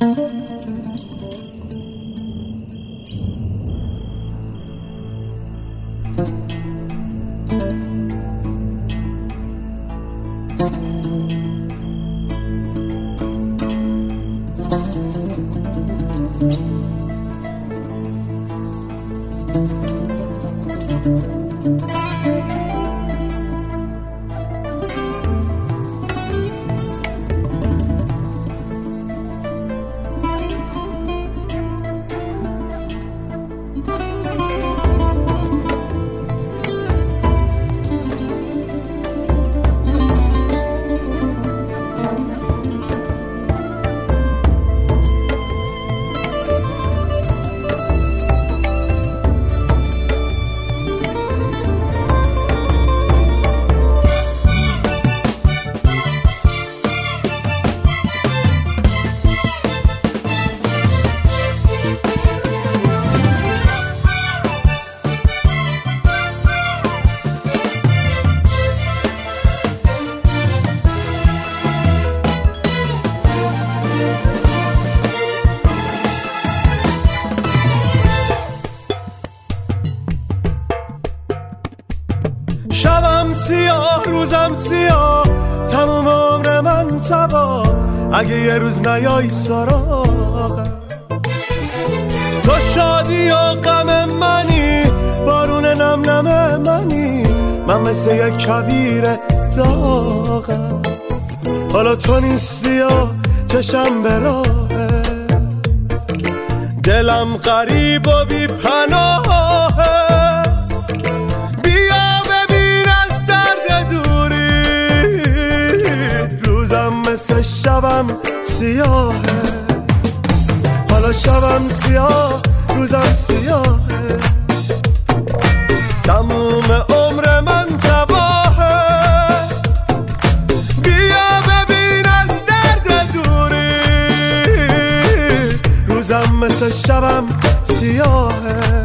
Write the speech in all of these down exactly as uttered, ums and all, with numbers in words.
شبم سیاه روزم سیاه تموم عمر من تبا اگه یه روز نیایی سراغم تو شادی و غم منی بارون نم نم منی من مثل یک کویر داغم حالا تو نیستی و چشم به راهه دلم غریب و بی پناهه مثل شبم سیاهه حالا شبم سیاه روزم سیاهه تموم عمر من تباهه بیا ببین از درد دوری روزم مثل شبم سیاهه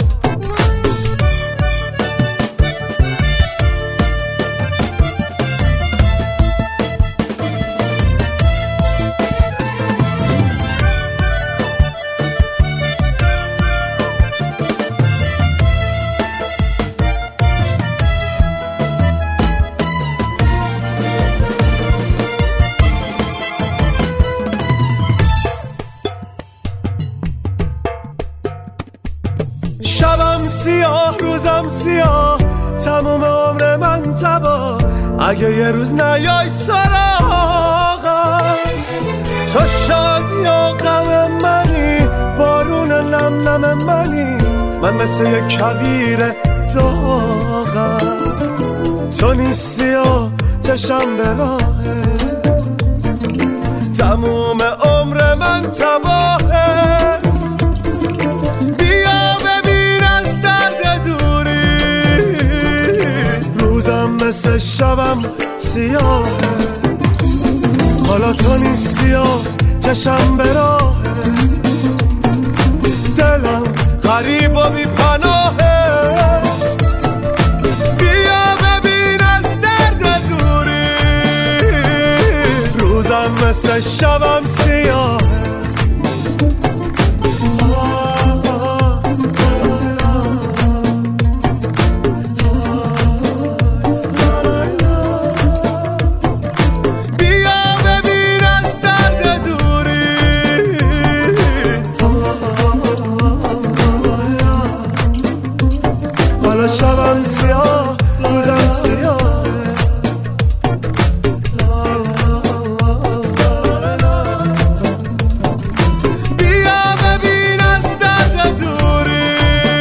شبم سیاه روزم سیاه تموم عمر من تبا اگه یه روز نیای سراغم تو شادی و غم منی بارون نم نم منی من مثل یک کویر داغم تو نیستی و چشم به راهه تموم عمر من تباهه مثل شبم سیاهه حالا تو نیستی و چشم به راهه دلم غریب و بی پناهه بیا ببین از درد دوری روزم مثل شبم سیاهه شبم سیاه روزم سیاه بیا ببین از درد دوری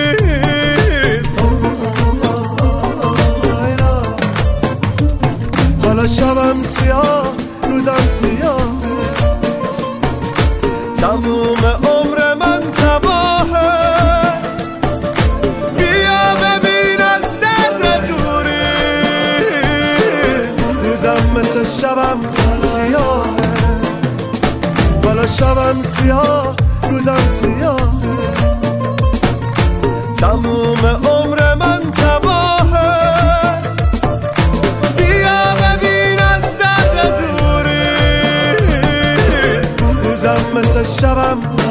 حالا شبم سیاه روزم سیاه تموم عمر من تباهه مثل شبم سیاهه حالا شبم سیاه روزم سیاهه تموم عمر من تباهه بیا ببین از درد دوری روزم مثل شبم بود